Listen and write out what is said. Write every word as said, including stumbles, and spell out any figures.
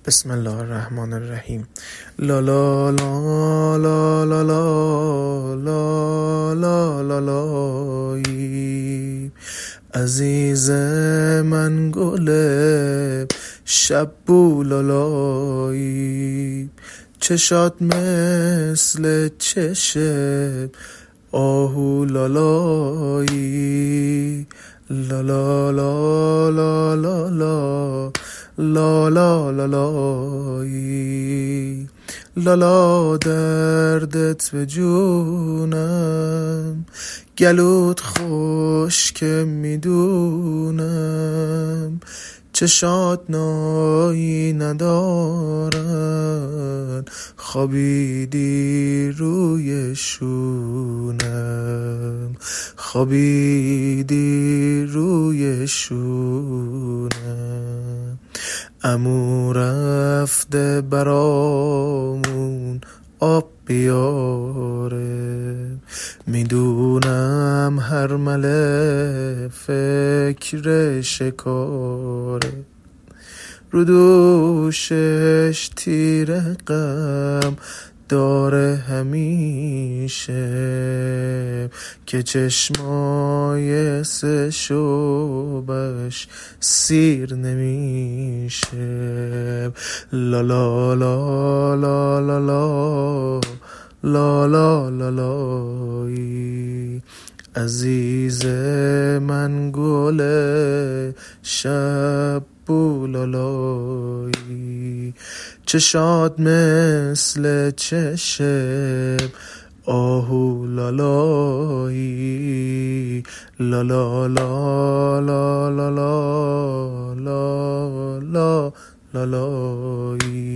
بسم الله الرحمن الرحیم. لا لا لا لا لا لا لا لا لا لایی، عزیز من گل شب بولالایی، چشات مثل چشم آهو لالایی، لا لا لا لا لا لا لا لا لا لایی، لالا دردت به جونم، گلوت خوش که میدونم، چشات نایی ندارن، خوابیدی روی شونم، خوابیدی روی شونم. عمو رفته برامون آب بیاره، میدونم هر مله فکر شکاره، رو دوشش تیر غم داره همیشه، که چشمای سه شوبش سیر نمیشه. لا لا لا لا لا لا لا لا لا لایی، عزیز من گل شب بولالایی، چشات مثل چشم آهو لالایی، لا لا لا لا لا لا لا لا لایی.